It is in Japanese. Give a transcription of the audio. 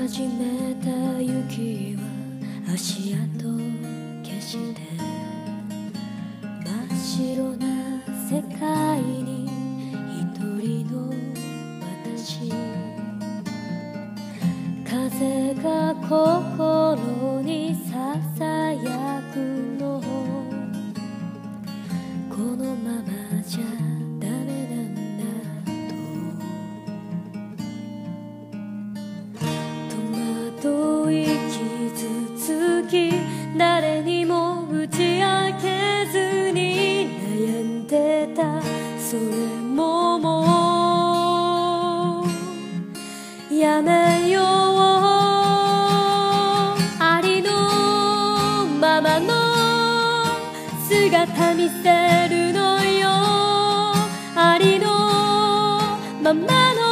始めた雪は足跡消して真っ白な世界に一人の私、風が心にささやくの、このままじゃダメなんだと戸惑い傷つき誰にも打ち明けずに悩んでた、それももうやめよう、ありのままの姿見せるのよ、ありのままの